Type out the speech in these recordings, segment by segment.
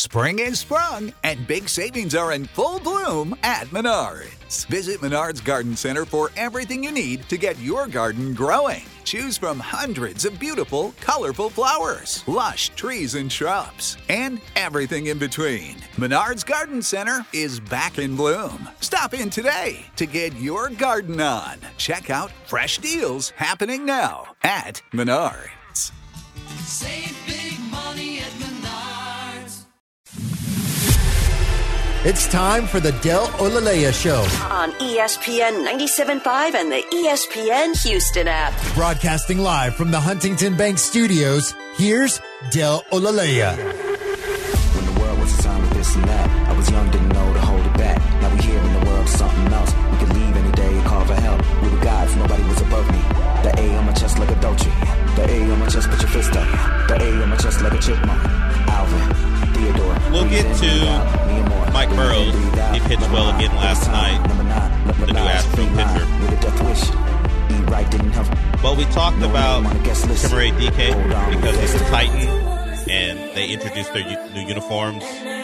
Spring is sprung, and big savings are in full bloom at Menards. Visit Menards Garden Center for everything you need to get your garden growing. Choose from hundreds of beautiful, colorful flowers, lush trees and shrubs, and everything in between. Menards Garden Center is back in bloom. Stop in today to get your garden on. Check out fresh deals happening now at Menards. Save big money at Menards. It's time for the Del Olaleya Show. On ESPN 97.5 and the ESPN Houston app. Broadcasting live from the Huntington Bank Studios, here's Del Olaleya. When the world was a time of this and that, I was young, didn't know to hold it back. Now we here in the world, something else. We could leave any day and call for help. We were gods, nobody was above me. The A on my chest like a Dolce. The A on my chest, put your fist up. The A on my chest like a chipmunk. Alvin, Theodore. We'll get to Mike Burrows. He pitched well again last night. The new Astro pitcher. But we talked about Kimura DK because he's a Titan, and they introduced their new uniforms.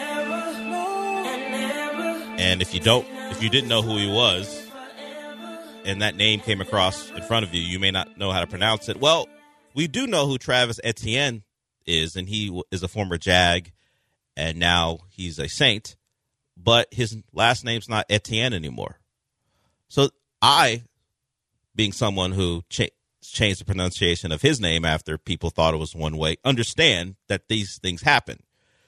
And if you didn't know who he was, and that name came across in front of you, you may not know how to pronounce it. Well, we do know who Travis Etienne is, and he is a former Jag, and now he's a Saint. But his last name's not Etienne anymore. So I, being someone who changed the pronunciation of his name after people thought it was one way, understand that these things happen.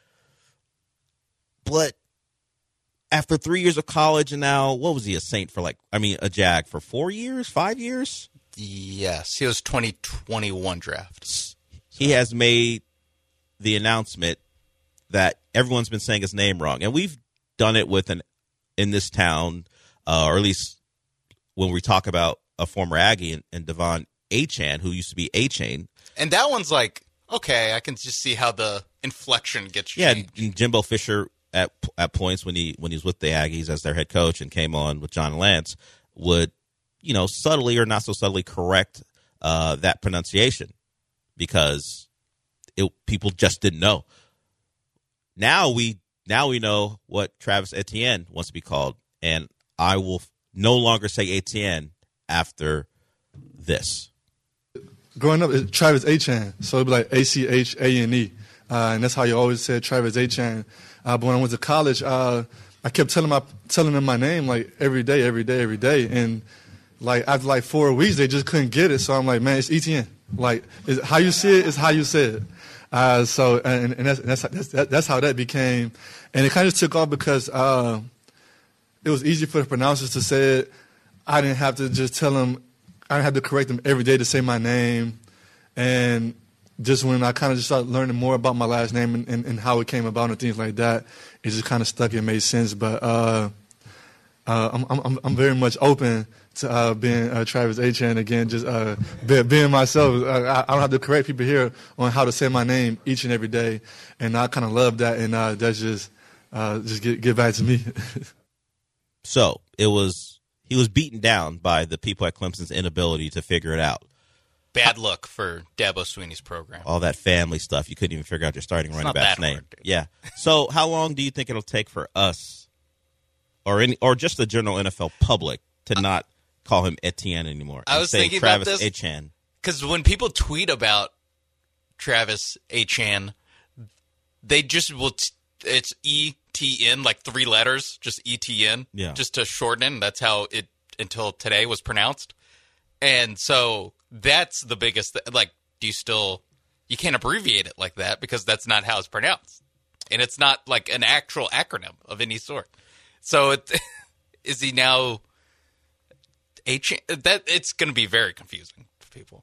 But after 3 years of college and now, what was he, a Saint for a Jag for 4 years, 5 years? Yes, he was 2021 draft. So. He has made the announcement that everyone's been saying his name wrong. And we've done it in this town, or at least when we talk about a former Aggie and Devon Achane, who used to be A-Chain. And that one's like, okay, I can just see how the inflection gets changed. Yeah, Jimbo Fisher at points when he was with the Aggies as their head coach and came on with John Lance would, subtly or not so subtly correct that pronunciation because people just didn't know. Now we know what Travis Etienne wants to be called, and I will no longer say Etienne after this. Growing up, it's Travis Achane, so it'd be like Achane, and that's how you always said Travis Achane. But when I went to college, I kept telling them my name like every day, and like after 4 weeks, they just couldn't get it. So I'm like, man, it's Etienne. Like how you see it is how you say it. So that's how that became, and it kind of took off because it was easy for the pronouncers to say it. I didn't have to just tell them. I didn't have to correct them every day to say my name, and just when I kind of just started learning more about my last name and how it came about and things like that, it just kind of stuck. It made sense, but I'm very much open to being Travis Achane again, just being myself. I don't have to correct people here on how to say my name each and every day, and I kind of love that, and that's just get back to me. So he was beaten down by the people at Clemson's inability to figure it out. Bad look for Dabo Swinney's program. All that family stuff, you couldn't even figure out your starting running back's name. Hard, yeah. So how long do you think it'll take for us, or just the general NFL public, to not call him Etienne anymore? I was thinking Travis about this Achane. Because when people tweet about Travis Achane, they just will. It's ETN, like 3 letters, just ETN, just to shorten it. That's how it until today was pronounced. And so that's the biggest. Like, do you still? You can't abbreviate it like that because that's not how it's pronounced, and it's not like an actual acronym of any sort. So is he now? That it's going to be very confusing for people.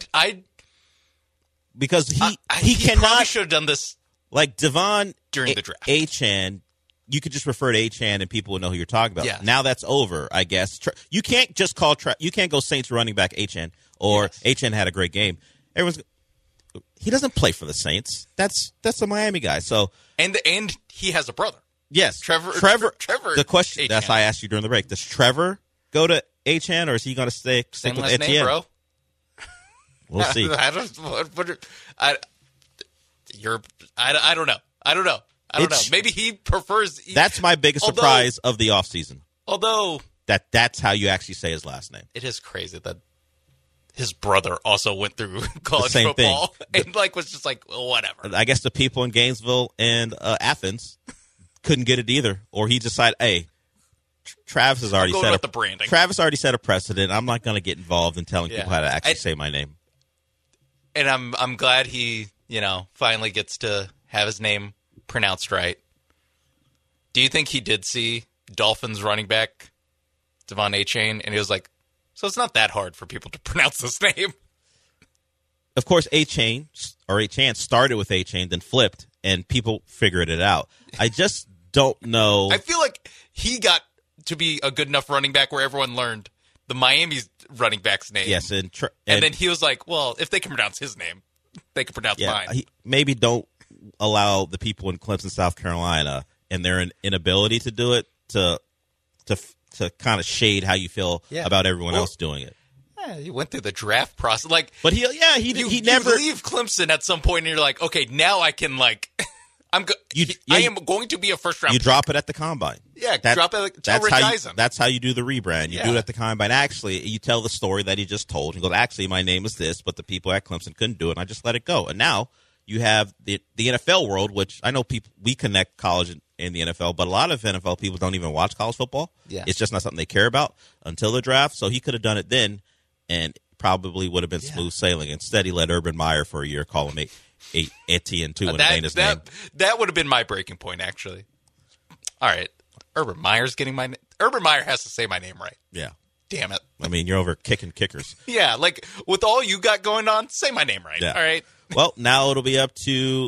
Because he cannot should have done this like Devon during the draft. Achane, you could just refer to Achane and people would know who you're talking about. Yeah. Now that's over, I guess. You can't just call you can't go Saints running back Achane or Achane had a great game. He doesn't play for the Saints. That's a Miami guy. So and he has a brother. Yes, Trevor. The question that's I asked you during the break. Does Trevor go to Achane, or is he going to stick with Etienne? Name, bro. We'll see. I don't know. I don't know. I don't know. Maybe he prefers. That's my biggest surprise of the offseason. Although that's how you actually say his last name. It is crazy that his brother also went through college same football thing. and was just like, well, whatever. I guess the people in Gainesville and Athens couldn't get it either, or he decided, hey, Travis has already set the branding. Travis already set a precedent. I'm not going to get involved in telling people how to actually say my name. And I'm glad he, finally gets to have his name pronounced right. Do you think he did see Dolphins running back Devon Achane, and he was like, so it's not that hard for people to pronounce this name? Of course, Achane started with Achane, then flipped, and people figured it out. I just don't know. I feel like he got to be a good enough running back where everyone learned the Miami's running back's name. Yes, and then he was like, well, if they can pronounce his name, they can pronounce mine. Maybe don't allow the people in Clemson, South Carolina, and their inability to do it to kind of shade how you feel about everyone else doing it. Yeah, he went through the draft process, but he never leave Clemson at some point, and you're like, okay, now I can I am going to be a first round. You drop it at the combine. Yeah, drop it. That's how you do the rebrand. You do it at the combine. Actually, you tell the story that he just told. He goes, actually, my name is this, but the people at Clemson couldn't do it, and I just let it go. And now you have the NFL world, which I know we connect college and the NFL, but a lot of NFL people don't even watch college football. Yeah. It's just not something they care about until the draft. So he could have done it then, and probably would have been smooth sailing. Instead, he let Urban Meyer for a year call him Etienne too, and it ain't his name. That would have been my breaking point, actually. All right, Urban Meyer's getting my name. Urban Meyer has to say my name right. Yeah. Damn it. I mean, you're over kicking kickers. Yeah, with all you got going on, say my name right. Yeah. All right. Well, now it'll be up to,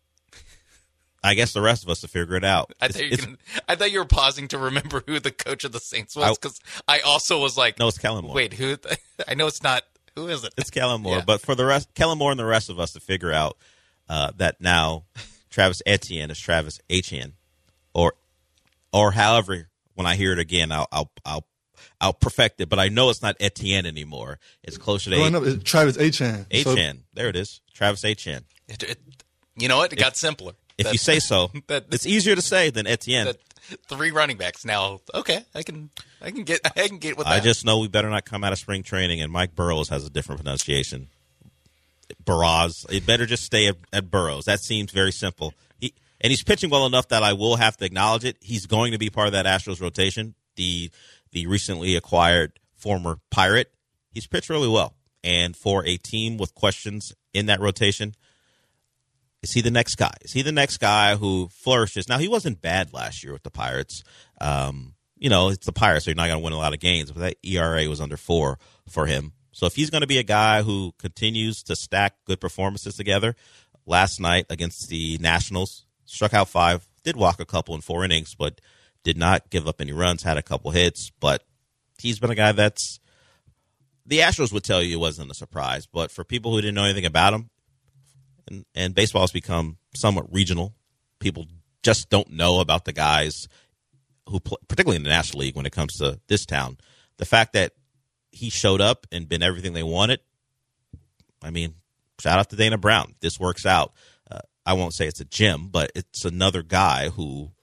I guess, the rest of us to figure it out. I thought you were pausing to remember who the coach of the Saints was, because I also was like, no, it's Kellen Moore. Wait, who? I know it's not. Who is it? It's Kellen Moore. Yeah. But for the rest, Kellen Moore and the rest of us to figure out that now Travis Etienne is Travis Achane, or however, when I hear it again, I'll perfect it. But I know it's not Etienne anymore. It's closer to it's Travis Achane. Achane. There it is. Travis Achane. You know what? It got simpler. If you say so. It's easier to say than Etienne. 3 running backs now. Okay, I can get with that. I just know we better not come out of spring training and Mike Burrows has a different pronunciation. Burrows. It better just stay at Burrows. That seems very simple. He's pitching well enough that I will have to acknowledge it. He's going to be part of that Astros rotation. The recently acquired former Pirate. He's pitched really well. And for a team with questions in that rotation, is he the next guy? Is he the next guy who flourishes? Now, he wasn't bad last year with the Pirates. It's the Pirates, so you're not going to win a lot of games. But that ERA was under 4 for him. So if he's going to be a guy who continues to stack good performances together, last night against the Nationals, struck out 5, did walk a couple in 4 innings, but did not give up any runs, had a couple hits. But he's been a guy that's – the Astros would tell you it wasn't a surprise. But for people who didn't know anything about him, and baseball has become somewhat regional. People just don't know about the guys who play, particularly in the National League when it comes to this town. The fact that he showed up and been everything they wanted, I mean, shout out to Dana Brown. This works out. I won't say it's a gem, but it's another guy who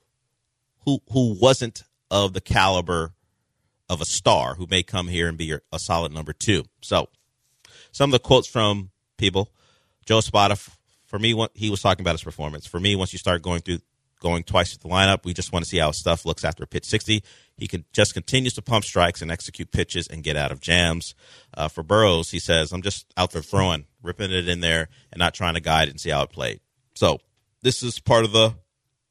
wasn't of the caliber of a star who may come here and be a solid number 2. So some of the quotes from people. Joe Espada, for me, he was talking about his performance. For me, once you start going twice through the lineup, we just want to see how his stuff looks after pitch 60. He continues to pump strikes and execute pitches and get out of jams. For Burrows, he says, I'm just out there throwing, ripping it in there, and not trying to guide it and see how it played. So this is part of the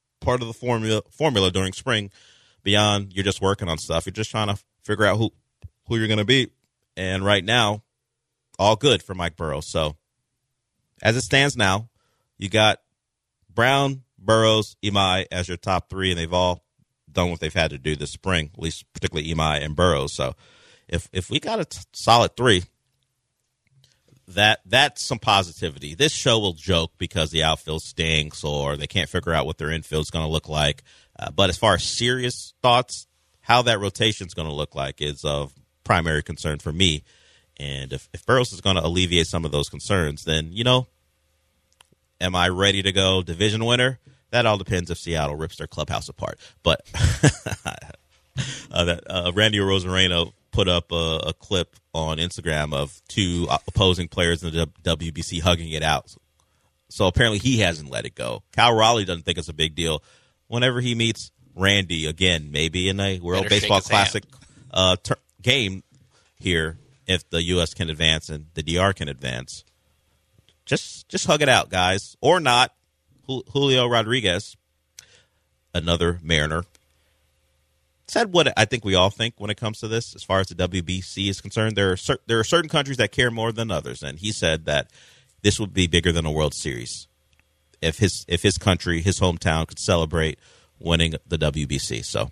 formula during spring. Beyond you're just working on stuff, you're just trying to figure out who you're going to be. And right now, all good for Mike Burrows. So as it stands now, you got Brown, Burrows, Imai as your top 3, and they've all done what they've had to do this spring, at least particularly Imai and Burrows. So if we got a solid 3, that's some positivity. This show will joke because the outfield stinks or they can't figure out what their infield's going to look like. But as far as serious thoughts, how that rotation's going to look like is of primary concern for me. And if Burrows is going to alleviate some of those concerns, then, am I ready to go division winner? that all depends if Seattle rips their clubhouse apart. But Randy Rosarena put up a clip on Instagram of two opposing players in the WBC hugging it out. So apparently he hasn't let it go. Cal Raleigh doesn't think it's a big deal. Whenever he meets Randy again, maybe in a World Baseball Classic game here, if the U.S. can advance and the DR can advance, just hug it out, guys. Or not. Julio Rodriguez, another Mariner, said what I think we all think when it comes to this as far as the WBC is concerned. There are certain countries that care more than others, and he said that this would be bigger than a World Series if his country, his hometown, could celebrate winning the WBC. So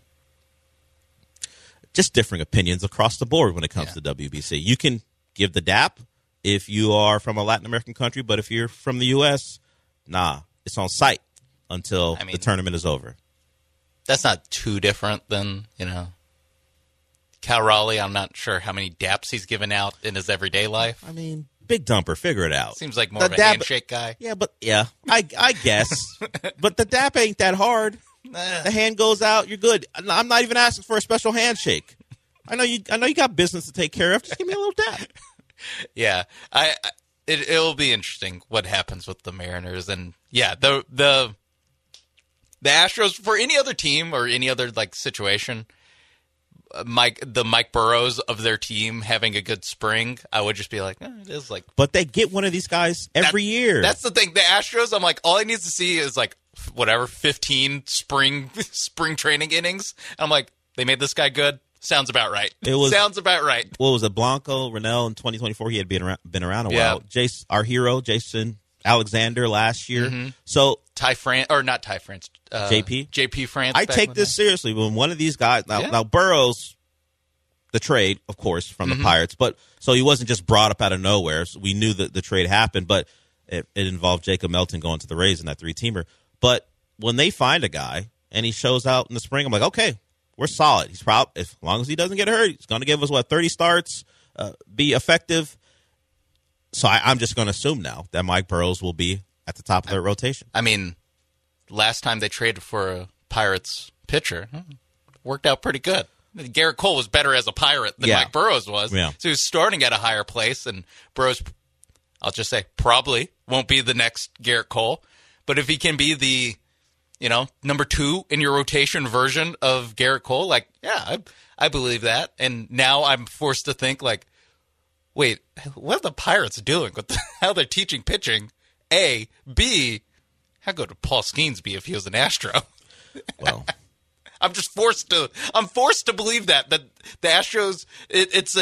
just differing opinions across the board when it comes to WBC. You can give the dap if you are from a Latin American country, but if you're from the U.S., nah, it's on site until the tournament is over. That's not too different than, Cal Raleigh. I'm not sure how many daps he's given out in his everyday life. I mean, big dumper, figure it out. Seems like more of a handshake guy. Yeah, I guess. But the dap ain't that hard. The hand goes out, you're good. I'm not even asking for a special handshake. I know you got business to take care of. Just give me a little dap. Yeah, it'll be interesting what happens with the Mariners, and the Astros, for any other team or any other situation, the Mike Burrows of their team having a good spring, I would just be like, it is like. But they get one of these guys every year. That's the thing. The Astros, I'm like, all I need to see is 15 spring training innings. And I'm like, they made this guy good. Sounds about right. Sounds about right. What was it? Blanco, Rennell in 2024. He had been around a while. Our hero, Jason Alexander last year. Mm-hmm. So not Ty France. JP France. I take this seriously. When one of these guys now Burrows, the trade, of course, from the Pirates, but so he wasn't just brought up out of nowhere. So we knew that the trade happened, but it involved Jacob Melton going to the Rays in that 3-teamer. But when they find a guy and he shows out in the spring, I'm like, okay, we're solid. He's probably, as long as he doesn't get hurt, he's going to give us 30 starts, be effective. So I'm just going to assume now that Mike Burrows will be at the top of their rotation. I mean, last time they traded for a Pirates pitcher, worked out pretty good. Garrett Cole was better as a Pirate than Mike Burrows was. Yeah. So he was starting at a higher place, and Burrows, I'll just say, probably won't be the next Garrett Cole. But if he can be the number 2 in your rotation version of Garrett Cole, I believe that. And now I'm forced to think, wait, what are the Pirates doing with how they're teaching pitching? A. B. How good would Paul Skeens be if he was an Astro? Well, I'm forced to believe that the Astros, it's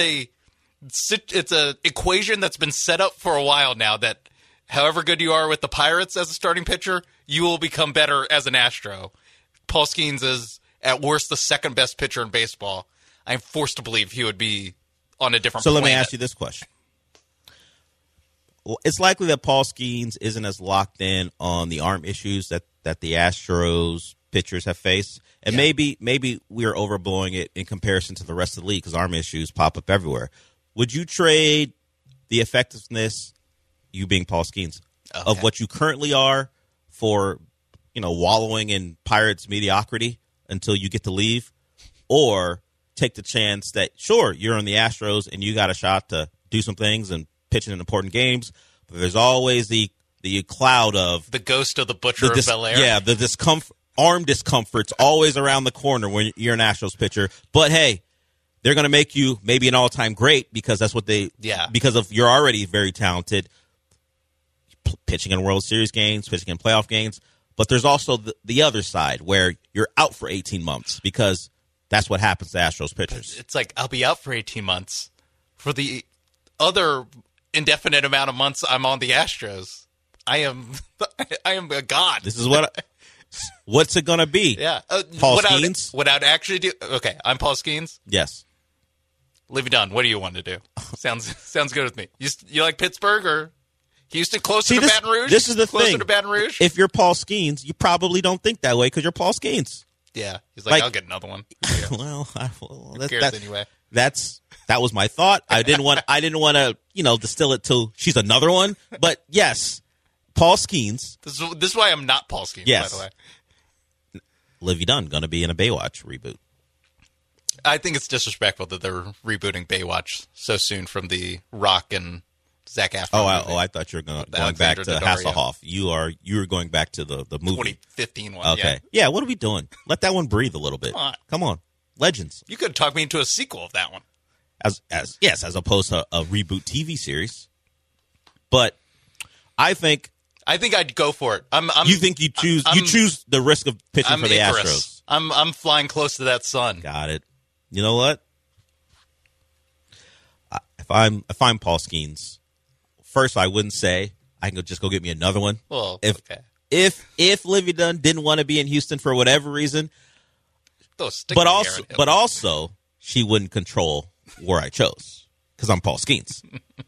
a equation that's been set up for a while now that however good you are with the Pirates as a starting pitcher, you will become better as an Astro. Paul Skeens is, at worst, the second best pitcher in baseball. I'm forced to believe he would be on a different planet. So let me ask you this question. It's likely that Paul Skeens isn't as locked in on the arm issues that the Astros pitchers have faced. And maybe we're overblowing it in comparison to the rest of the league because arm issues pop up everywhere. Would you trade the effectiveness, you being Paul Skeens, of what you currently are for, wallowing in Pirates mediocrity until you get to leave? Or take the chance that, sure, you're in the Astros and you got a shot to do some things and pitch in important games, but there's always the cloud of the ghost of the Butcher of Bel-Air. Yeah, the arm discomfort's always around the corner when you're an Astros pitcher. But hey, they're going to make you maybe an all-time great because that's what because of you're already very talented pitching in World Series games, pitching in playoff games. But there's also the other side where you're out for 18 months because that's what happens to Astros pitchers. It's like, I'll be out for 18 months. For the other indefinite amount of months I'm on the Astros, I am a god. This is what's it going to be? Yeah. Paul Skeens? What I'd actually do. Okay, I'm Paul Skeens. Yes. Livy Dunn, what do you want to do? Sounds good with me. You like Pittsburgh or Houston? Closer to Baton Rouge? This is the thing. Closer to Baton Rouge? If you're Paul Skeens, you probably don't think that way because you're Paul Skeens. Yeah. He's like, I'll get another one. Well, who cares anyway? That was my thought. I didn't want to, distill it to she's another one. But yes, Paul Skeens. This is why I'm not Paul Skeens, yes. by the way. Livy Dunn going to be in a Baywatch reboot. I think it's disrespectful that they're rebooting Baywatch so soon from the Rock and Zac Efron. I thought you were going back to Hasselhoff. You were going back to the movie 2015 one. Okay, yeah. What are we doing? Let that one breathe a little bit. Come on, Legends. You could have talked me into a sequel of that one. As opposed to a reboot TV series. But I think I'd go for it. You think you choose the risk of pitching for the Icarus. Astros? I'm flying close to that sun. Got it. You know what? If I'm Paul Skeens, first I wouldn't say I can just go get me another one. Well, okay. If Livy Dunn didn't want to be in Houston for whatever reason, but also she wouldn't control where I chose because I'm Paul Skeens.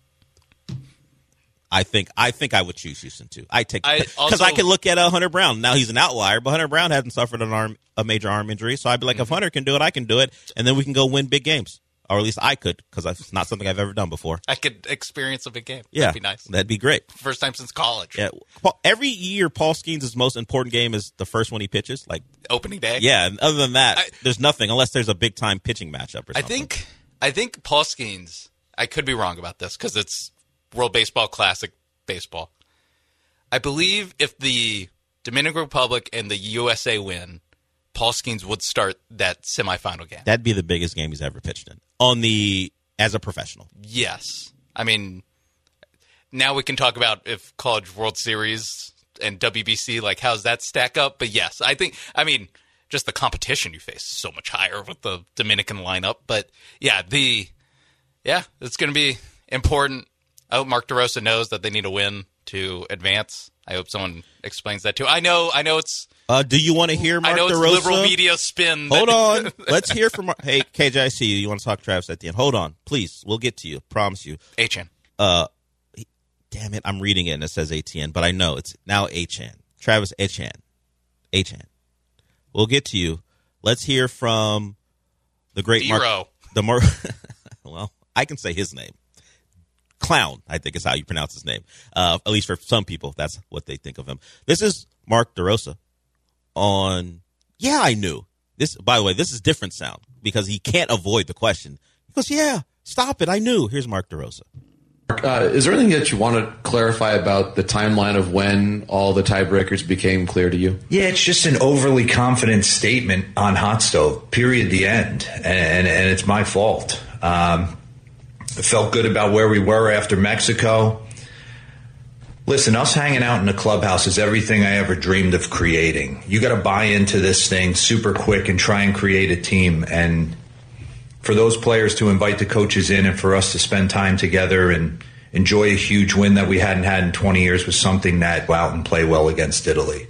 I think I would choose Houston too. Because I could look at Hunter Brown. Now he's an outlier, but Hunter Brown hasn't suffered a major arm injury, so I'd be like, if Hunter can do it, I can do it, and then we can go win big games, or at least I could, because it's not something I've ever done before. I could experience a big game. Yeah, that'd be nice. That'd be great. First time since college. Yeah, every year Paul Skeens' most important game is the first one he pitches, like opening day. Yeah, and other than that, there's nothing unless there's a big time pitching matchup or something. I think Paul Skeens. I could be wrong about this because it's World Baseball Classic baseball. I believe if the Dominican Republic and the USA win, Paul Skeens would start that semifinal game. That'd be the biggest game he's ever pitched in as a professional. Yes. I mean, now we can talk about if College World Series and WBC, like how's that stack up? But yes, just the competition you face is so much higher with the Dominican lineup. But yeah, it's going to be important. I hope Mark DeRosa knows that they need a win to advance. I hope someone explains that too. I know it's. Do you want to hear Mark DeRosa? I know it's liberal media spin. Hold on. Let's hear from. Hey, KJ, I see you. You want to talk Travis at the end? Hold on, please. We'll get to you. Promise you. Achan. Damn it! I'm reading it and it says ATN, but I know it's now Achan. Travis Achan. We'll get to you. Let's hear from the great Mark. Well, I can say his name. Clown, I think is how you pronounce his name. At least for some people, that's what they think of him. This is Mark DeRosa on, yeah, I knew. This, by the way, this is different sound because he can't avoid the question. He goes, yeah, stop it, I knew. Here's Mark DeRosa. Is there anything that you want to clarify about the timeline of when all the tiebreakers became clear to you? Yeah, it's just an overly confident statement on Hot Stove, period, the end. And it's my fault. I felt good about where we were after Mexico. Listen, us hanging out in the clubhouse is everything I ever dreamed of creating. You got to buy into this thing super quick and try and create a team. And for those players to invite the coaches in and for us to spend time together and enjoy a huge win that we hadn't had in 20 years was something that go out and play well against Italy.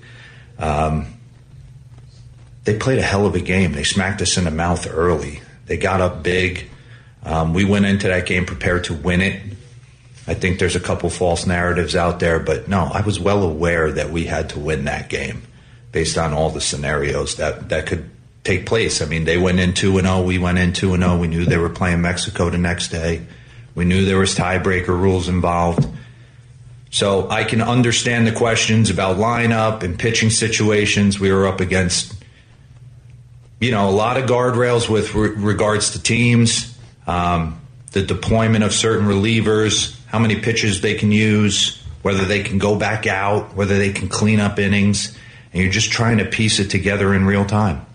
They played a hell of a game. They smacked us in the mouth early. They got up big. We went into that game prepared to win it. I think there's a couple false narratives out there, but no, I was well aware that we had to win that game based on all the scenarios that could take place. I mean, they went in 2-0, we went in 2-0. We knew they were playing Mexico the next day. We knew there was tiebreaker rules involved. So I can understand the questions about lineup and pitching situations. We were up against, a lot of guardrails with regards to teams. The deployment of certain relievers, how many pitches they can use, whether they can go back out, whether they can clean up innings, and you're just trying to piece it together in real time.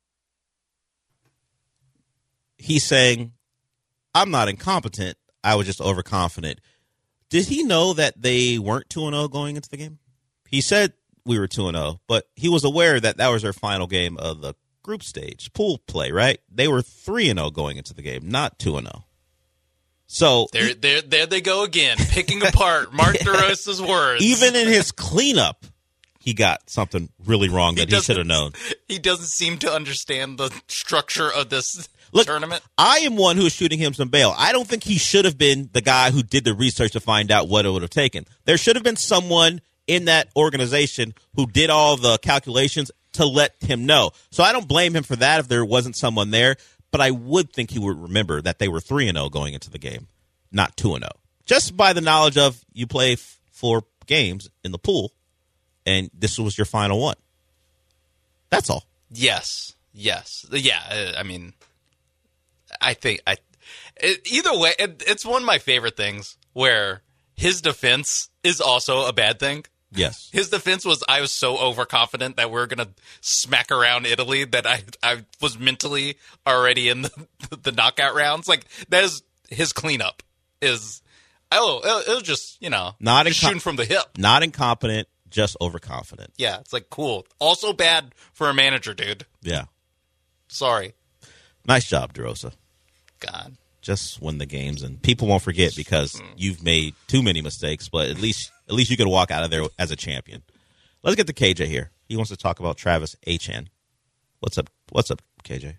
He's saying, I'm not incompetent, I was just overconfident. Did he know that they weren't 2-0 going into the game? He said we were 2-0, but he was aware that was their final game of the group stage, pool play, right? They were 3-0 going into the game, not 2-0. So there they go again, picking apart Mark DeRosa's words. Even in his cleanup, he got something really wrong that he should have known. He doesn't seem to understand the structure of this tournament. I am one who is shooting him some bail. I don't think he should have been the guy who did the research to find out what it would have taken. There should have been someone in that organization who did all the calculations to let him know. So I don't blame him for that if there wasn't someone there, but I would think he would remember that they were 3-0 going into the game, not 2-0. Just by the knowledge of you play 4 games in the pool, and this was your final one. That's all. Yes. Yeah. I mean, I think either way, it's one of my favorite things where his defense is also a bad thing. Yes. His defense was, I was so overconfident that we were going to smack around Italy that I was mentally already in the knockout rounds. Like, that is his cleanup. It was just, just shooting from the hip. Not incompetent, just overconfident. Yeah, it's like, cool. Also bad for a manager, dude. Yeah. Sorry. Nice job, DeRosa. God. Just win the games, and people won't forget because you've made too many mistakes, but at least you could walk out of there as a champion. Let's get to KJ here. He wants to talk about Travis Etienne. What's up, KJ?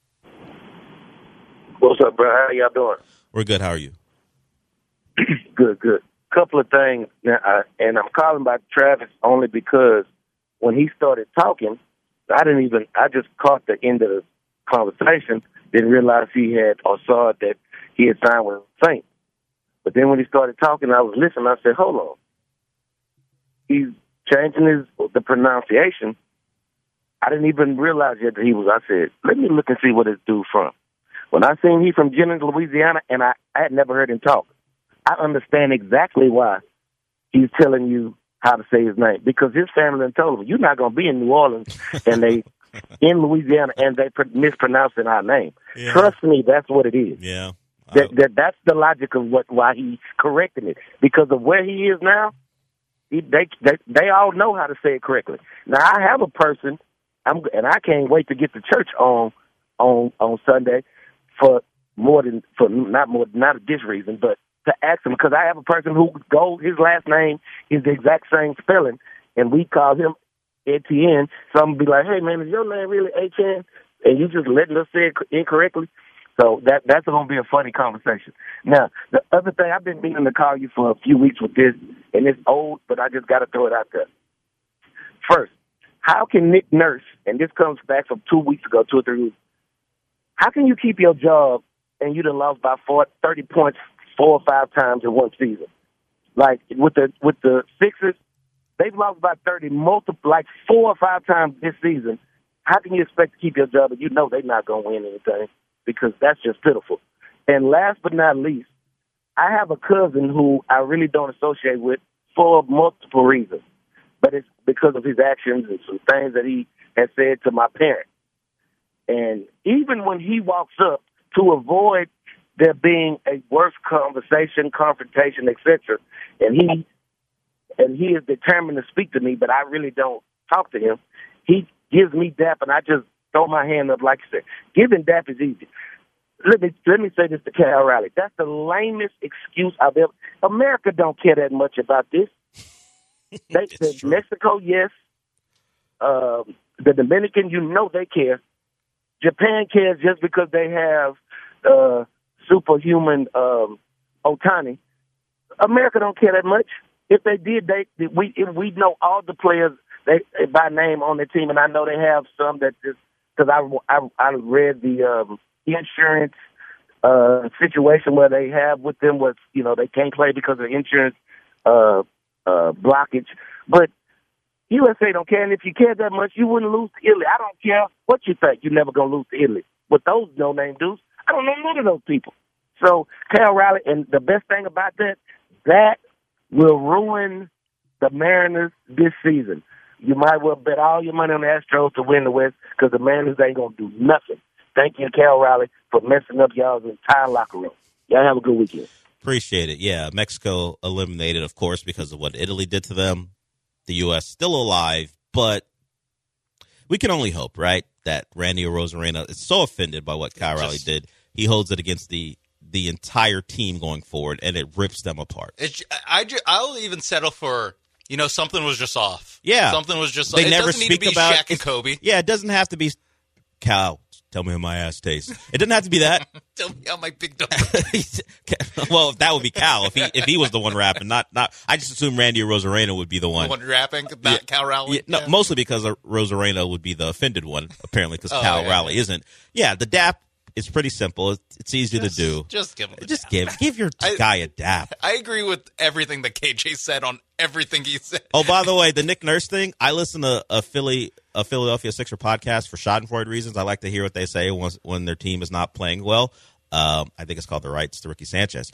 What's up, bro? How y'all doing? We're good. How are you? Good. Couple of things, and I'm calling about Travis only because when he started talking, I just caught the end of the conversation, didn't realize he had or saw that he had signed with Saints. But then when he started talking, I was listening. I said, hold on. He's changing the pronunciation. I didn't even realize yet that I said, let me look and see what this dude from. When I seen he from Jennings, Louisiana, and I had never heard him talk, I understand exactly why he's telling you how to say his name. Because his family done told him, you're not going to be in New Orleans and they in Louisiana and they mispronouncing our name. Yeah. Trust me, that's what it is. Yeah. That's the logic of why he's correcting it. Because of where he is now, they all know how to say it correctly. Now, I have a person, and I can't wait to get to church on Sunday not this reason, but to ask him, because I have a person who his last name is the exact same spelling, and we call him Etienne. So I'm going to be like, hey, man, is your name really Etienne? And you just letting us say it incorrectly? So that's going to be a funny conversation. Now, the other thing, I've been meaning to call you for a few weeks with this, and it's old, but I just got to throw it out there. First, how can Nick Nurse, and this comes back from 2 weeks ago, 2 or 3 weeks, how can you keep your job and you done lost by 30 points 4 or 5 times in one season? Like with the Sixers, they've lost by 30 like 4 or 5 times this season. How can you expect to keep your job and you know they're not going to win anything? Because that's just pitiful. And last but not least, I have a cousin who I really don't associate with for multiple reasons. But it's because of his actions and some things that he has said to my parents. And even when he walks up to avoid there being a worse conversation, confrontation, etc., and he is determined to speak to me, but I really don't talk to him, he gives me dap, and I just throw my hand up like you said. Giving dap is easy. Let me say this to Cal Raleigh. That's the lamest excuse I've ever. America don't care that much about this. Mexico, yes. The Dominican, they care. Japan cares just because they have superhuman Otani. America don't care that much. If they did, we know all the players by name on the team, and I know they have some that just because I read the insurance situation where they have with them was they can't play because of insurance blockage, but USA don't care, and if you care that much, you wouldn't lose to Italy. I don't care what you think, you're never going to lose to Italy. With those no-name dudes, I don't know none of those people. So, Cal Raleigh, and the best thing about that will ruin the Mariners this season. You might well bet all your money on the Astros to win the West because the Mariners ain't going to do nothing. Thank you, Cal Raleigh, for messing up y'all's entire locker room. Y'all have a good weekend. Appreciate it. Yeah, Mexico eliminated, of course, because of what Italy did to them. The U.S. still alive, but we can only hope, right, that Randy Arozarena is so offended by what Kyle Raleigh did, he holds it against the entire team going forward, and it rips them apart. I'll even settle for, something was just off. Yeah. Something was just off. It doesn't need to be Shaq and Kobe. Yeah, it doesn't have to be Cal. Tell me how my ass tastes. It doesn't have to be that. Tell me how my big dog. Well, that would be Cal if he was the one rapping. Not. I just assume Randy Arozarena would be the one. The one rapping, not Cal Raleigh. Yeah, no, mostly because Arozarena would be the offended one, apparently, because Cal Raleigh isn't. Yeah, the dap is pretty simple. It's easy to do. Just give him. Give your guy a dap. I agree with everything that KJ said on everything he said. Oh, by the way, the Nick Nurse thing, I listen to a Philadelphia Sixer podcast for Schadenfreude reasons. I like to hear what they say when their team is not playing well. I think it's called The Rights to Ricky Sanchez.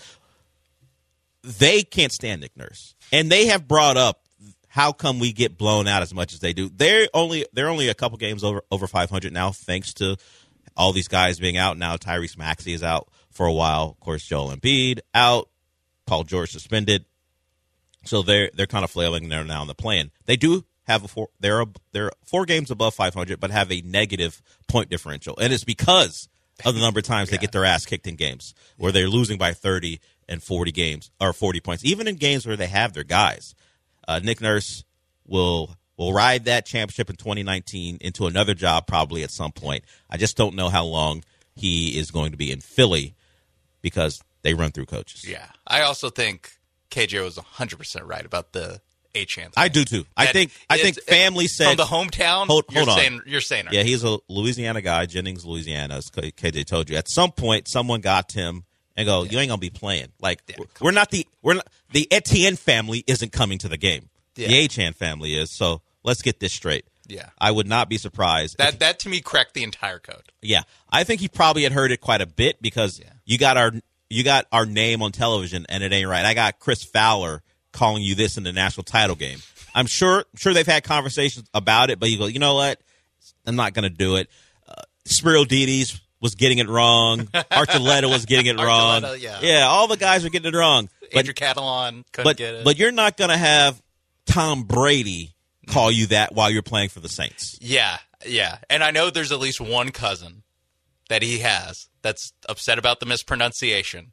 They can't stand Nick Nurse. And they have brought up how come we get blown out as much as they do. They're only a couple games over 500 now, thanks to all these guys being out. Now Tyrese Maxey is out for a while. Of course, Joel Embiid out. Paul George suspended. So they're kind of flailing there now in the plan. They do have they're 4 games above 500, but have a negative point differential. And it's because of the number of times they get their ass kicked in games where they're losing by 30 and 40 games or 40 points, even in games where they have their guys. Nick Nurse will ride that championship in 2019 into another job probably at some point. I just don't know how long he is going to be in Philly because they run through coaches. Yeah. I also think KJ was 100% right about the Achane. I do too. I think family said from the hometown. Hold on. You're saying right. Yeah, he's a Louisiana guy, Jennings, Louisiana, as KJ told you. At some point, someone got to him and go, you ain't gonna be playing. Like we're not the Etienne family isn't coming to the game. Yeah. The Achane family is. So let's get this straight. Yeah, I would not be surprised. That to me cracked the entire code. Yeah, I think he probably had heard it quite a bit because you got our name on television and it ain't right. I got Chris Fowler calling you this in the national title game. I'm sure they've had conversations about it, but you go, you know what? I'm not gonna do it. Spiro Dides was getting it wrong. Archuleta was getting it wrong. Yeah, all the guys are getting it wrong. Andrew Catalan couldn't get it. But you're not going to have Tom Brady call you that while you're playing for the Saints. Yeah. And I know there's at least one cousin that he has that's upset about the mispronunciation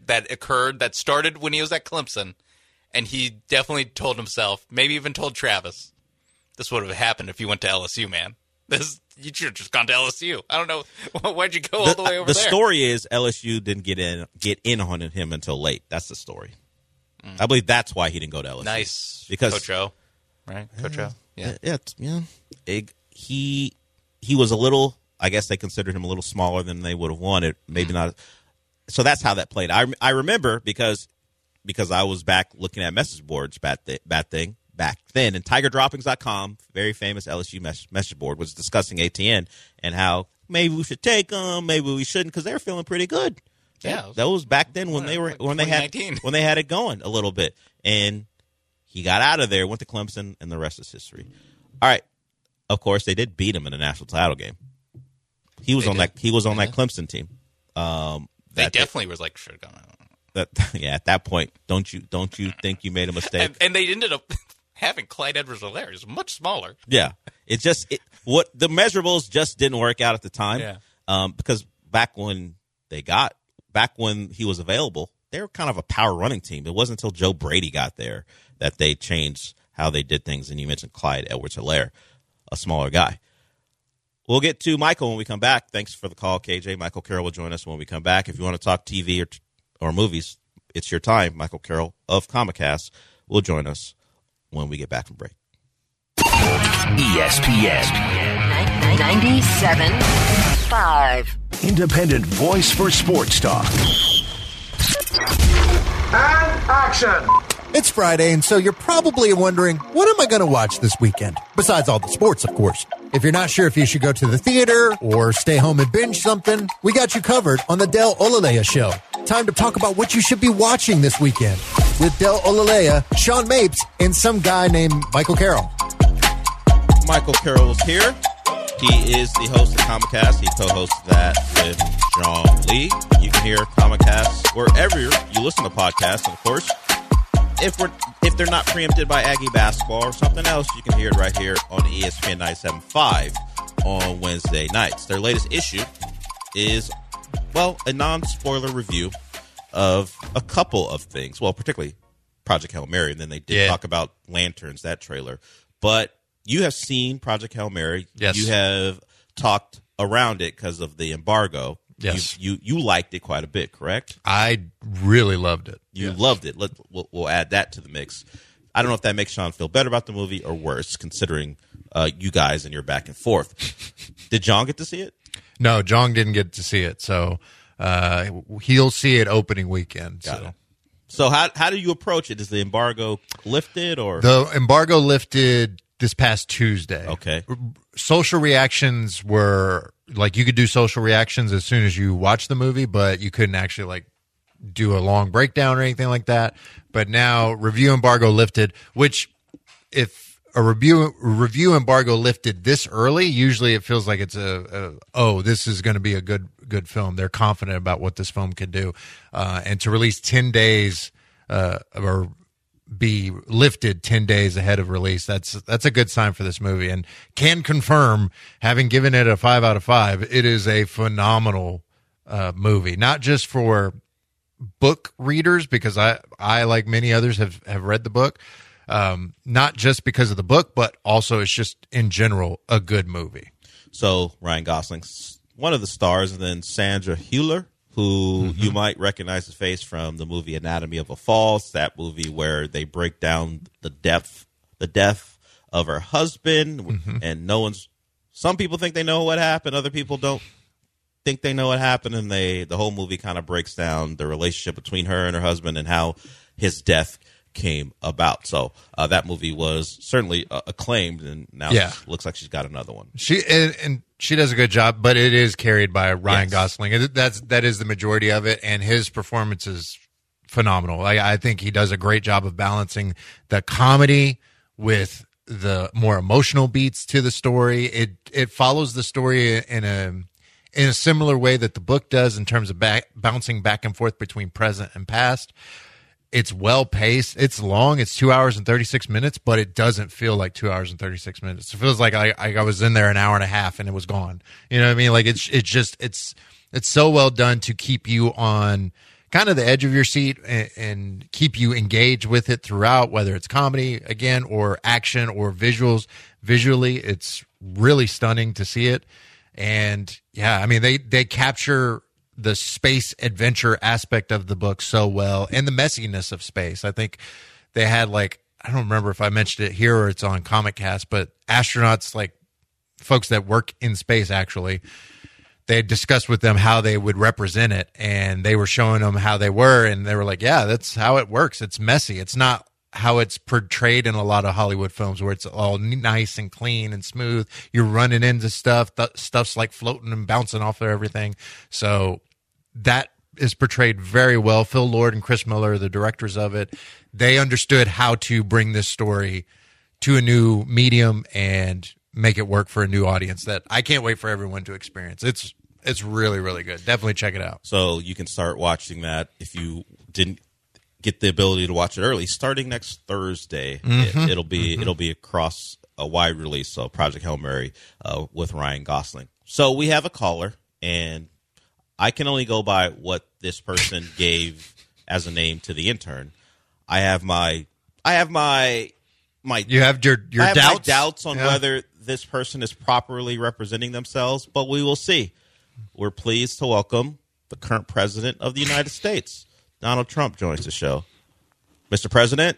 that started when he was at Clemson, and he definitely told himself, maybe even told Travis, this would have happened if you went to LSU, man. You should have just gone to LSU. I don't know. Why'd you go all the way over there? The story is LSU didn't get in on him until late. That's the story. I believe that's why he didn't go to LSU. Nice. Because Coach O, right? Coach O. Yeah. He was a little, I guess they considered him a little smaller than they would have wanted. Maybe not. So that's how that played. I remember because I was back looking at message boards back then, and TigerDroppings.com, very famous LSU message board, was discussing ATN and how maybe we should take them, maybe we shouldn't, because they're feeling pretty good. Yeah, that was back then when they had it going a little bit, and he got out of there, went to Clemson, and the rest is history. All right, of course they did beat him in the national title game. He was on that Clemson team. They definitely was like should have gone. At that point, don't you think you made a mistake? And they ended up having Clyde Edwards-Helaire is much smaller. Yeah, what the measurables just didn't work out at the time. Yeah. Because back when he was available, they were kind of a power running team. It wasn't until Joe Brady got there that they changed how they did things. And you mentioned Clyde Edwards-Helaire, a smaller guy. We'll get to Michael when we come back. Thanks for the call, KJ. Michael Carroll will join us when we come back. If you want to talk TV or movies, it's your time. Michael Carroll of Comcast will join us when we get back from break. ESPN 97.5. Independent voice for sports talk. And action! It's Friday, and so you're probably wondering, what am I going to watch this weekend? Besides all the sports, of course. If you're not sure if you should go to the theater or stay home and binge something, we got you covered on the Del Olalea Show. Time to talk about what you should be watching this weekend with Del Olalea, Sean Mapes, and some guy named Michael Carroll. Michael Carroll is here. He is the host of Comcast. He co-hosts that with John Lee. You can hear Comcast wherever you listen to podcasts, and of course, if they're not preempted by Aggie basketball or something else, you can hear it right here on ESPN 97.5 on Wednesday nights. Their latest issue is, a non-spoiler review of a couple of things. Well, particularly Project Hail Mary, and then they did talk about Lanterns, that trailer. But you have seen Project Hail Mary. Yes. You have talked around it because of the embargo. Yes. You liked it quite a bit, correct? I really loved it. You loved it. We'll add that to the mix. I don't know if that makes Sean feel better about the movie or worse, considering you guys and your back and forth. Did John get to see it? No, John didn't get to see it, so he'll see it opening weekend. Got it. So how do you approach it? Is the embargo lifted or the embargo lifted this past Tuesday? Okay. Social reactions were like you could do social reactions as soon as you watch the movie, but you couldn't actually like do a long breakdown or anything like that. But now review embargo lifted, which if a review embargo lifted this early, usually it feels like it's this is going to be a good film. They're confident about what this film could do. And to release 10 days or be lifted 10 days ahead of release, that's a good sign for this movie, and can confirm, having given it a 5 out of 5, it is a phenomenal movie, not just for book readers, because I like many others have read the book, not just because of the book, but also it's just in general a good movie. So Ryan Gosling's one of the stars, and then Sandra Hüller, who you might recognize the face from the movie Anatomy of a Fall. It's that movie where they break down the death of her husband, and some people think they know what happened, other people don't think they know what happened, and the whole movie kind of breaks down the relationship between her and her husband and how his death came about. So that movie was certainly acclaimed, and now it looks like she's got another one. She does a good job, but it is carried by Ryan Gosling. That is the majority of it, and his performance is phenomenal. I think he does a great job of balancing the comedy with the more emotional beats to the story. It follows the story in a similar way that the book does in terms of bouncing back and forth between present and past. It's well paced. It's long. It's 2 hours and 36 minutes, but it doesn't feel like 2 hours and 36 minutes. It feels like I was in there an hour and a half and it was gone. You know what I mean? Like it's so well done to keep you on kind of the edge of your seat and keep you engaged with it throughout, whether it's comedy again or action or visuals. Visually, it's really stunning to see it. And yeah, I mean, they capture the space adventure aspect of the book so well, and the messiness of space. I think they had I don't remember if I mentioned it here or it's on Comic Cast, but astronauts, like folks that work in space, actually, they had discussed with them how they would represent it, and they were showing them how they were, and they were like, yeah, that's how it works. It's messy. It's not how it's portrayed in a lot of Hollywood films where it's all nice and clean and smooth. You're running into stuff. Stuff's like floating and bouncing off of everything. So that is portrayed very well. Phil Lord and Chris Miller, the directors of it, they understood how to bring this story to a new medium and make it work for a new audience that I can't wait for everyone to experience. It's really, really good. Definitely check it out. So you can start watching that if you didn't get the ability to watch it early, starting next Thursday. It'll be across a wide release. So Project Hail Mary with Ryan Gosling. So we have a caller, and I can only go by what this person gave as a name to the intern. I have my You have your I have doubts? my doubts on whether this person is properly representing themselves, but we will see. We're pleased to welcome the current president of the United States. Donald Trump joins the show. Mr. President.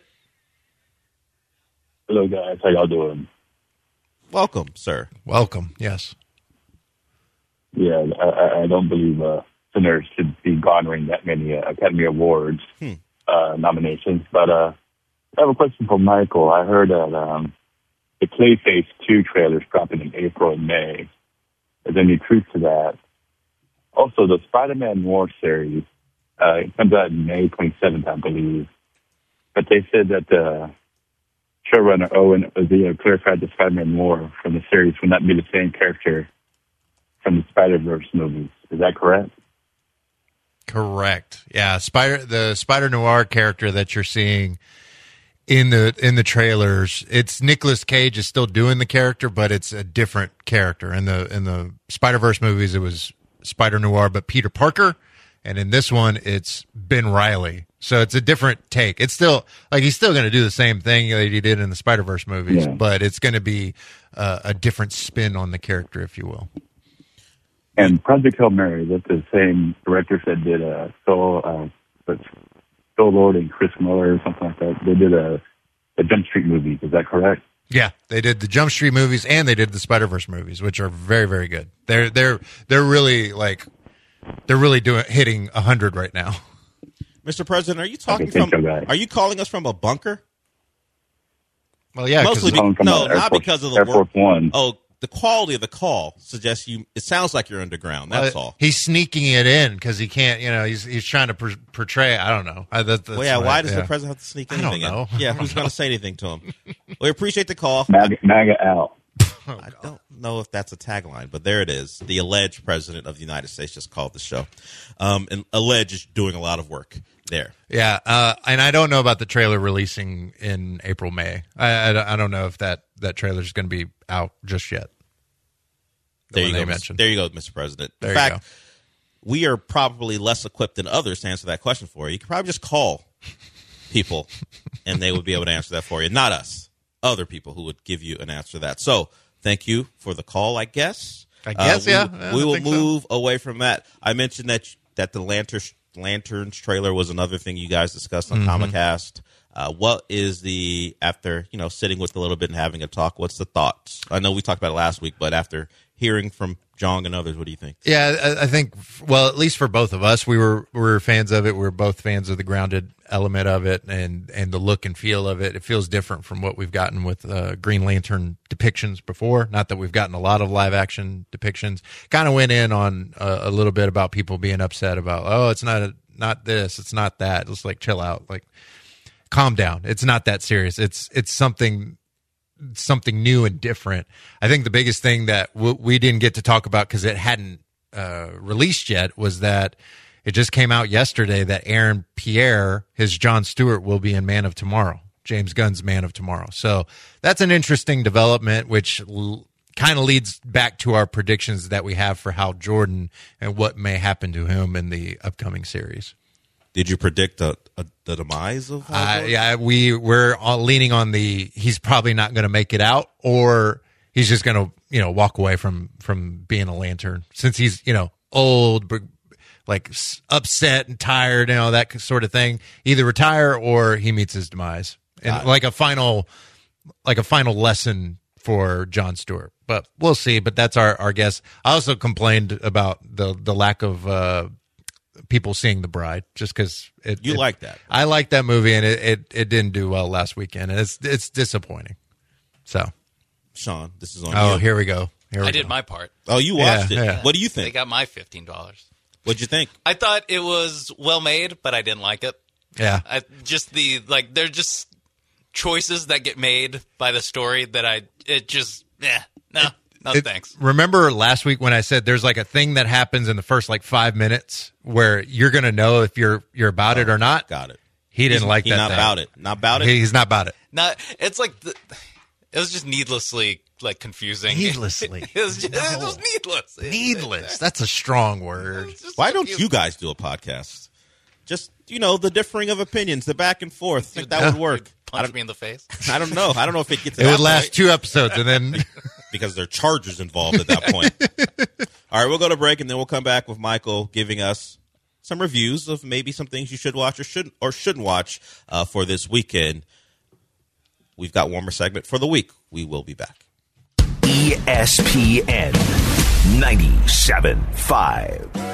Hello, guys. How y'all doing? Welcome, sir. Welcome, yes. Yeah, I don't believe senators should be garnering that many Academy Awards nominations. But I have a question for Michael. I heard that the Clayface 2 trailer is dropping in April and May. Is there any truth to that? Also, the Spider-Man Noir series, it comes out in May 27th, I believe. But they said that the showrunner Owen Ozio clarified that Spider-Man Noir from the series would not be the same character from the Spider-Verse movies. Is that correct? Correct. Yeah, the Spider Noir character that you're seeing in the trailers, it's Nicolas Cage is still doing the character, but it's a different character. In the Spider-Verse movies, it was Spider Noir, but Peter Parker, and in this one, it's Ben Reilly. So it's a different take. It's still he's still going to do the same thing that he did in the Spider-Verse movies, but it's going to be a different spin on the character, if you will. And Project Hail Mary, that's the same directors that did Phil Lord and Chris Miller or something like that. They did a Jump Street movie. Is that correct? Yeah, they did the Jump Street movies and they did the Spider-Verse movies, which are very, very good. They're really hitting 100 right now. Mr. President, are you talking Okay, thank you, guys. Are you calling us from a bunker? Well, yeah, Mostly calling from not because of the Air Force One. Oh, the quality of the call suggests it sounds like you're underground. That's all. He's sneaking it in because he can't. He's trying to portray. I don't know. Why does the president have to sneak anything know. in? Yeah, who's going to say anything to him? We appreciate the call. MAGA out. I don't know if that's a tagline, but there it is. The alleged president of the United States just called the show. And alleged is doing a lot of work there. Yeah, and I don't know about the trailer releasing in April, May. I don't know if that trailer is going to be out just yet. There you go, Mr. President. In fact, we are probably less equipped than others to answer that question for you. You could probably just call people, and they would be able to answer that for you. Not us. Other people who would give you an answer to that. So thank you for the call, I guess. Yeah. We will move away from that. I mentioned that the Lanterns trailer was another thing you guys discussed on Comicast. What is after sitting with a little bit and having a talk, what's the thoughts? I know we talked about it last week, but after hearing from Jong and others, what do you think? Yeah, I think, well, at least for both of us, we were fans of it. We were both fans of the grounded element of it and the look and feel of it. It feels different from what we've gotten with Green Lantern depictions before. Not that we've gotten a lot of live action depictions. Kind of went in on a little bit about people being upset about, it's not this, it's not that. Just like chill out, like calm down. It's not that serious. It's something new and different. I think the biggest thing that we didn't get to talk about because it hadn't released yet was that it just came out yesterday that Aaron Pierre, his Jon Stewart, will be in Man of Tomorrow, James Gunn's Man of Tomorrow. So that's an interesting development, which kind of leads back to our predictions that we have for Hal Jordan and what may happen to him in the upcoming series. Did you predict the demise of Hal Jordan? Yeah, we're all leaning on he's probably not going to make it out, or he's just going to walk away from being a Lantern since he's old, like upset and tired, that sort of thing. Either retire or he meets his demise, and like a final lesson for Jon Stewart. But we'll see. But that's our guess. I also complained about the lack of people seeing The Bride, just because you like that. I like that movie, and it didn't do well last weekend, and it's disappointing. So, Sean, this is on you. Oh, here we go. I did my part. Oh, you watched it. Yeah. What do you think? They got my $15. What'd you think? I thought it was well made, but I didn't like it. Yeah. They're just choices that get made by the story that thanks. Remember last week when I said there's like a thing that happens in the first 5 minutes where you're going to know if you're about it or not? Got it. He didn't like that. Not about it. Not about it? He's not about it. It's like it was just needlessly confusing. Needlessly. It was needless. Needless. That's a strong word. Why don't you guys do a podcast? Just, the differing of opinions, the back and forth. I think that would work. Punch me in the face? I don't know. I don't know if it gets to it that would last point. 2 episodes and then because there are charges involved at that point. All right, we'll go to break and then we'll come back with Michael giving us some reviews of maybe some things you should watch or shouldn't watch for this weekend. We've got one more segment for the week. We will be back. ESPN 97.5.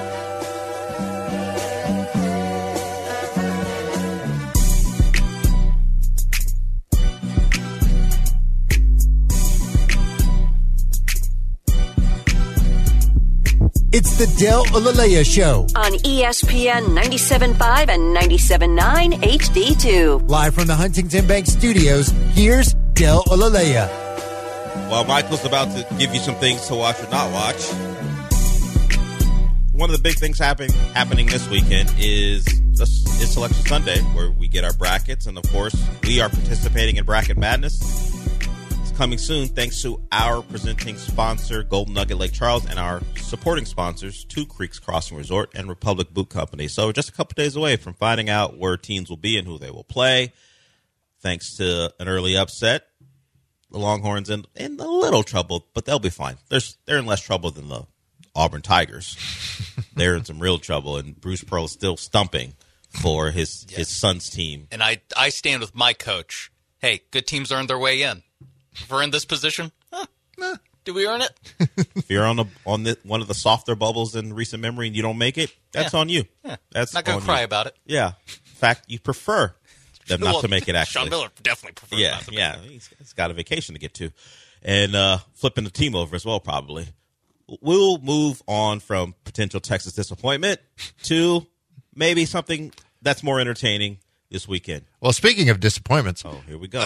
It's the Del Olaleya Show on ESPN 97.5 and 97.9 HD2. Live from the Huntington Bank Studios, here's Del Olaleya. While Michael's about to give you some things to watch or not watch, one of the big things happening this weekend is Selection Sunday, where we get our brackets, and of course, we are participating in Bracket Madness. Coming soon, thanks to our presenting sponsor, Golden Nugget Lake Charles, and our supporting sponsors, Two Creeks Crossing Resort and Republic Boot Company. So we're just a couple days away from finding out where teams will be and who they will play. Thanks to an early upset, the Longhorns in a little trouble, but they'll be fine. They're in less trouble than the Auburn Tigers. They're in some real trouble, and Bruce Pearl is still stumping for his son's team. And I stand with my coach. Hey, good teams earn their way in. If we're in this position, Do we earn it? If you're on one of the softer bubbles in recent memory and you don't make it, that's on you. Yeah. That's not going to cry about it. Yeah. In fact, you prefer them not to make it, actually. Sean Miller definitely prefers not to make it. Yeah. He's got a vacation to get to. And flipping the team over as well, probably. We'll move on from potential Texas disappointment to maybe something that's more entertaining this weekend. Well, speaking of disappointments. Oh, here we go.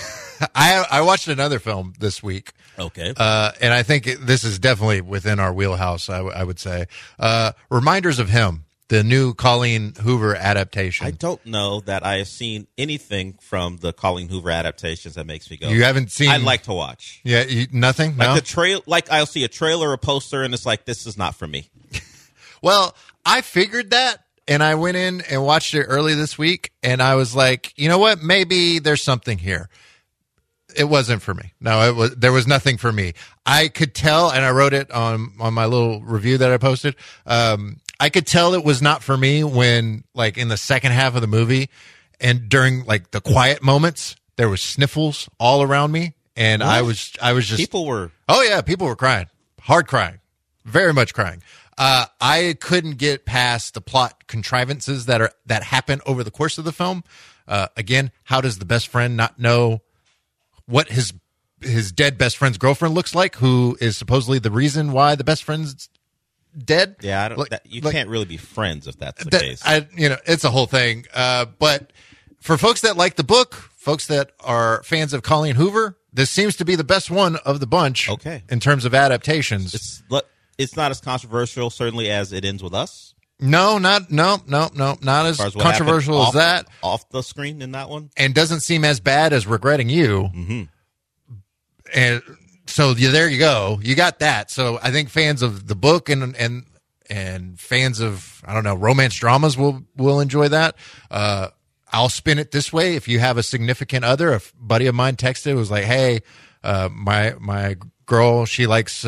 I watched another film this week. Okay. And I think this is definitely within our wheelhouse, I would say. Reminders of Him, the new Colleen Hoover adaptation. I don't know that I have seen anything from the Colleen Hoover adaptations that makes me go. You haven't seen? I'd like to watch. Yeah, nothing? Like no? the trail. Like I'll see a trailer or poster, and it's like, this is not for me. Well, I figured that, and I went in and watched it early this week, and I was like, you know what? Maybe there's something here. It wasn't for me. No, there was nothing for me. I could tell, and I wrote it on my little review that I posted. I could tell it was not for me when, like, in the second half of the movie and during, like, the quiet moments, there was sniffles all around me, and what? I was just people were. Oh yeah, people were crying, hard crying, very much crying. I couldn't get past the plot contrivances that happen over the course of the film. Again, how does the best friend not know what his dead best friend's girlfriend looks like, who is supposedly the reason why the best friend's dead? Yeah, I don't. You can't really be friends if that's the case. It's a whole thing. But for folks that like the book, folks that are fans of Colleen Hoover, this seems to be the best one of the bunch. Okay. In terms of adaptations, it's not as controversial, certainly, as It Ends With Us. No, not as controversial as that. Off the screen in that one, and doesn't seem as bad as Regretting You. Mm-hmm. And so there you go. You got that. So I think fans of the book and fans of, I don't know, romance dramas will enjoy that. I'll spin it this way: if you have a significant other, a buddy of mine texted, was like, "Hey, my girl, she likes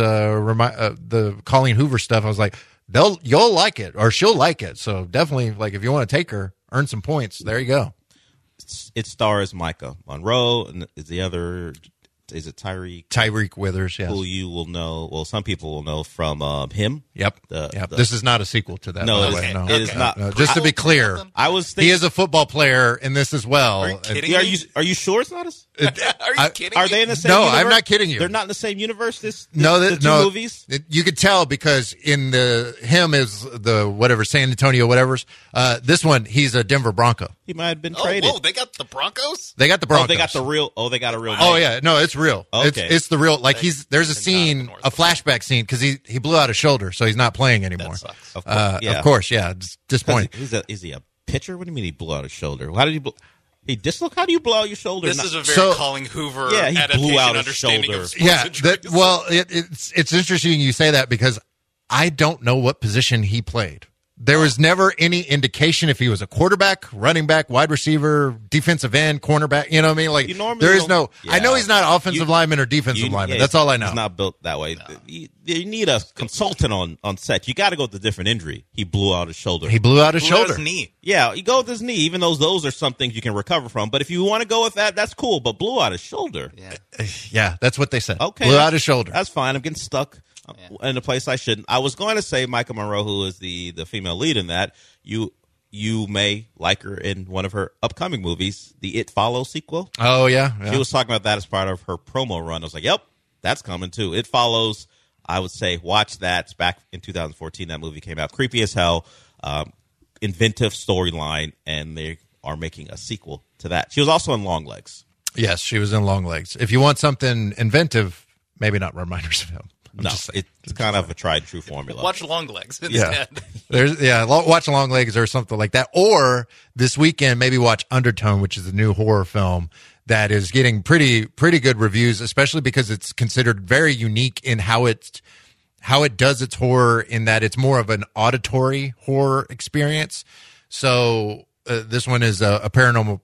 the Colleen Hoover stuff." I was like, you'll like it, or she'll like it. So definitely, like, if you want to take her, earn some points. There you go. It stars Micah Monroe, and is the other? Is it Tyreek Withers? Yes. Who you will know? Well, some people will know from Him. Yep. This is not a sequel to that. No, by the way. No, it is not. No, just to be clear, I was thinking, he is a football player in this as well. Are you kidding me? Are you sure it's not? Are you kidding? Are they in the same? No, universe? I'm not kidding you. They're not in the same universe. The two movies. You could tell because in the Him is the whatever San Antonio whatever's. This one, he's a Denver Bronco. He might have been traded. Whoa, they got the Broncos. They got the Broncos. They got the real. Oh, they got a real. Oh yeah, no, it's real. Okay. It's the real. Like there's a scene, a flashback scene, because he blew out his shoulder, so he's not playing anymore. That sucks. Of course, yeah. It's disappointing. Is he a pitcher? What do you mean he blew out his shoulder? How did he blow? He dislocated. How do you blow out your shoulder? This is a very Colleen Hoover adaptation blew out his understanding shoulder. of sports injuries. Well, it's interesting you say that because I don't know what position he played. There was never any indication if he was a quarterback, running back, wide receiver, defensive end, cornerback. You know what I mean? Like, there is no. Yeah. I know he's not offensive lineman or defensive lineman. That's all I know. He's not built that way. No. You need a consultant on set. You got to go with a different injury. He blew out his shoulder. He blew out his shoulder. Out his knee. Yeah, you go with his knee. Even though those are some things you can recover from. But if you want to go with that, that's cool. But blew out his shoulder. Yeah, that's what they said. Okay, blew out his shoulder. That's fine. I'm getting stuck in a place I shouldn't. I was going to say Micah Monroe, who is the female lead in that. You may like her in one of her upcoming movies, the It Follows sequel. Oh, yeah. She was talking about that as part of her promo run. I was like, yep, that's coming too. It Follows, I would say, watch that. It's back in 2014. That movie came out. Creepy as hell. Inventive storyline, and they are making a sequel to that. She was also in Long Legs. Yes, she was in Long Legs. If you want something inventive, maybe not Reminders of Him. It's kind of a tried true formula. Watch Long Legs instead. Watch Long Legs or something like that. Or this weekend, maybe watch Undertone, which is a new horror film that is getting pretty good reviews, especially because it's considered very unique in how it does its horror, in that it's more of an auditory horror experience. So this one is a paranormal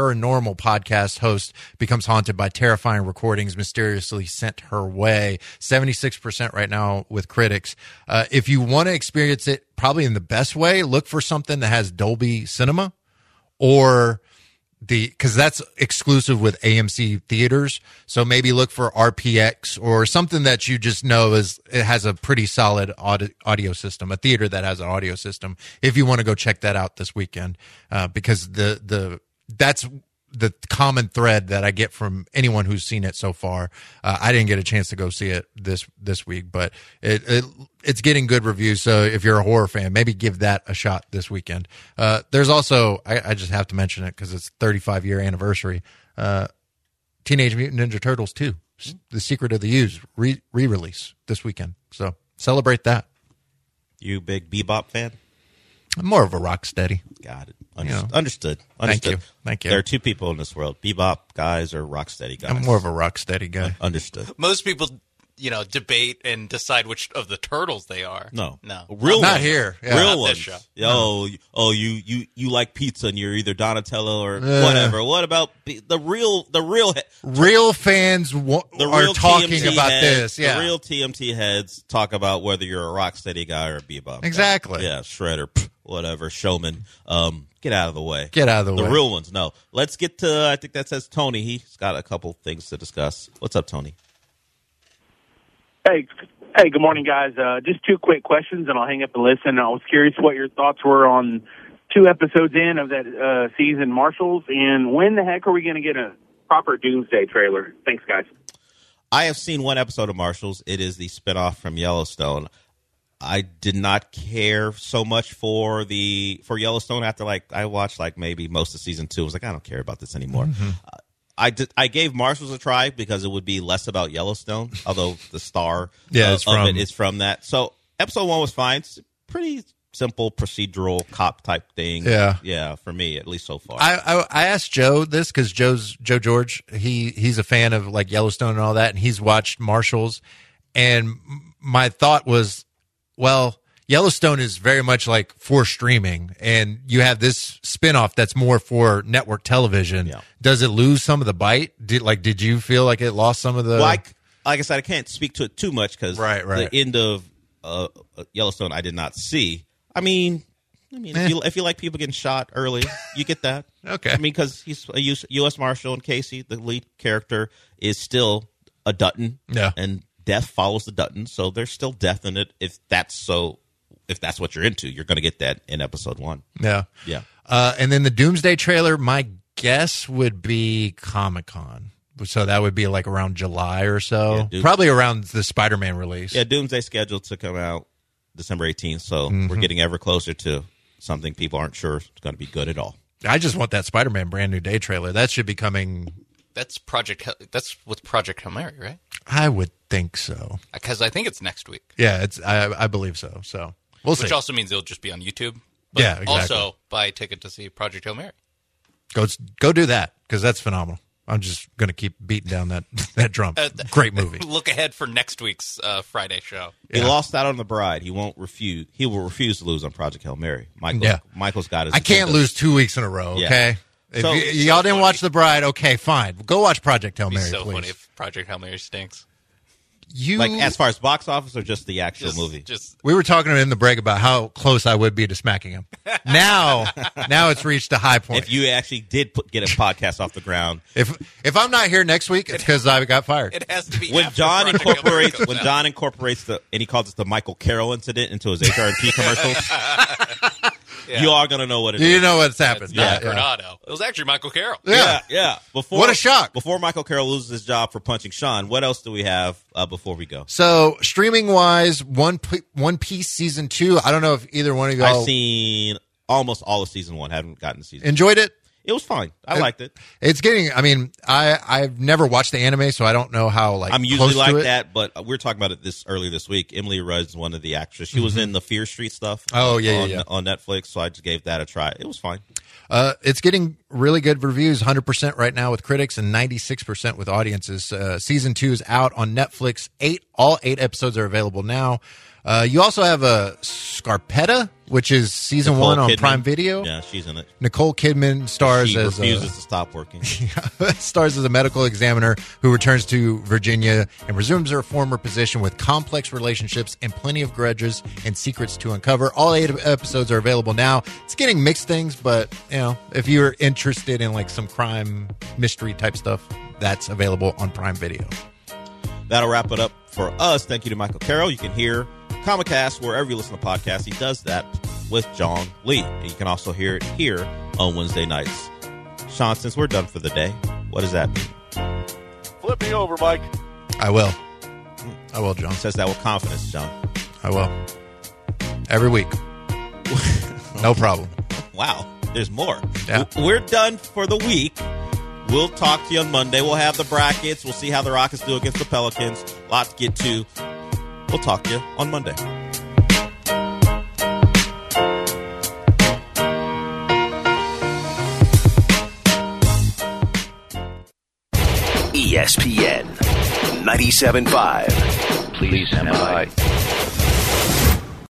podcast host becomes haunted by terrifying recordings mysteriously sent her way. 76% right now with critics. If you want to experience it probably in the best way, look for something that has Dolby Cinema or because that's exclusive with AMC theaters. So maybe look for RPX or something that you just know it has a pretty solid audio system, a theater that has an audio system. If you want to go check that out this weekend, because that's the common thread that I get from anyone who's seen it so far. I didn't get a chance to go see it this week, but it's getting good reviews. So if you're a horror fan, maybe give that a shot this weekend. There's also, I just have to mention it because it's 35-year anniversary. Teenage Mutant Ninja Turtles 2, The Secret of the Ooze, re-release this weekend. So celebrate that. You big Bebop fan? I'm more of a Rocksteady. Got it. Understood. Thank you. There are two people in this world: Bebop guys or Rocksteady guys. I'm more of a Rocksteady guy. Understood. Most people, debate and decide which of the turtles they are. No. Real not ones. Here. Yeah. Real not ones. This show. You like pizza and you're either Donatello or whatever. What about the real fans are talking TMT about heads, this? Yeah. The real TMT heads talk about whether you're a Rocksteady guy or a Bebop guy. Exactly. Yeah, Shredder, whatever, Showman. Get out of the way. Get out of the way. The real ones, no. Let's get to, I think that says Tony. He's got a couple things to discuss. What's up, Tony? Hey, good morning, guys. Just two quick questions, and I'll hang up and listen. I was curious what your thoughts were on 2 episodes in of that season, Marshals, and when the heck are we going to get a proper Doomsday trailer? Thanks, guys. I have seen 1 episode of Marshals. It is the spinoff from Yellowstone. I did not care so much for Yellowstone after I watched maybe most of season 2. I was like, I don't care about this anymore. Mm-hmm. I gave Marshals a try because it would be less about Yellowstone, although the star of it is from that. So episode 1 was fine. It's pretty simple procedural cop type thing. Yeah, for me at least so far. I asked Joe this because Joe George, he's a fan of Yellowstone and all that, and he's watched Marshals, and my thought was, well, Yellowstone is very much for streaming, and you have this spinoff that's more for network television. Yeah. Does it lose some of the bite? Did you feel like it lost some of the? Well, like I said, I can't speak to it too much because right. The end of Yellowstone I did not see. I mean, if you like people getting shot early, you get that. Okay. I mean, because he's a U.S. Marshal, and Casey, the lead character, is still a Dutton. Yeah. And death follows the Dutton, so there's still death in it. If that's what you're into, you're going to get that in episode 1. Yeah. Yeah. And then the Doomsday trailer, my guess would be Comic-Con. So that would be around July or so. Yeah, probably around the Spider-Man release. Yeah, Doomsday scheduled to come out December 18th, so we're getting ever closer to something people aren't sure is going to be good at all. I just want that Spider-Man Brand New Day trailer. That should be coming. That's with Project Hail Mary, right? I would think so. Because I think it's next week. Yeah, I believe so. So we'll see. Which also means it'll just be on YouTube. But yeah, exactly. Also buy a ticket to see Project Hail Mary. Go do that because that's phenomenal. I'm just going to keep beating down that drum. Great movie. Look ahead for next week's Friday show. He lost out on The Bride. He will refuse to lose on Project Hail Mary. Michael's got his. I can't lose 2 weeks in a row. Okay. Yeah. If y'all didn't watch The Bride, okay, fine. Go watch Project Hail Mary, so please. Funny if Project Hail Mary stinks. As far as box office or just the actual movie? We were talking in the break about how close I would be to smacking him. Now it's reached a high point. If you actually did get a podcast off the ground. If I'm not here next week, it's because I got fired. It has to be when John incorporates and he calls it the Michael Carroll incident into his HRP commercials. Yeah. You are going to know what it is. You know what's happened. Yeah. Granado. It was actually Michael Carroll. Yeah. What a shock. Before Michael Carroll loses his job for punching Sean, what else do we have before we go? So, streaming-wise, One Piece Season 2, I don't know if either one of y'all... I've seen almost all of Season 1. Haven't gotten to Season 2. Enjoyed it? It was fine. I liked it. It's getting... I've never watched the anime, so I don't know how, I'm usually like that, but we were talking about it earlier this week. Emily Rudd's one of the actresses. She was in the Fear Street stuff. Oh, on Netflix, so I just gave that a try. It was fine. It's getting really good reviews, 100% right now with critics and 96% with audiences. Season 2 is out on Netflix. All 8 episodes are available now. You also have a Scarpetta, which is season Nicole 1 on Kidman. Prime Video. Yeah, she's in it. Nicole Kidman stars She as refuses to stop working. stars as a medical examiner who returns to Virginia and resumes her former position with complex relationships and plenty of grudges and secrets to uncover. All 8 episodes are available now. It's getting mixed things, but if you're interested in like some crime mystery type stuff, that's available on Prime Video. That'll wrap it up for us. Thank you to Michael Carroll. You can hear Comicast wherever you listen to podcasts. He does that with John Lee. And you can also hear it here on Wednesday nights. Sean, since we're done for the day, what does that mean? Flip me over, Mike. I will, John. Says that with confidence, John. I will. Every week. No problem. Wow. There's more. Yeah. We're done for the week. We'll talk to you on Monday. We'll have the brackets. We'll see how the Rockets do against the Pelicans. A lot to get to. We'll talk to you on Monday. ESPN 97.5. Please stand by.